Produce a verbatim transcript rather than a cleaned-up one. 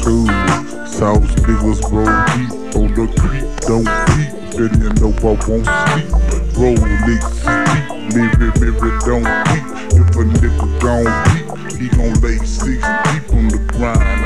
cool. South niggas roll deep on the creek, don't peep. Then you know I won't sleep. Rolex deep, mirror, mirror, don't peep. If a nigga gon' peep, he gon' lay six deep on the grind.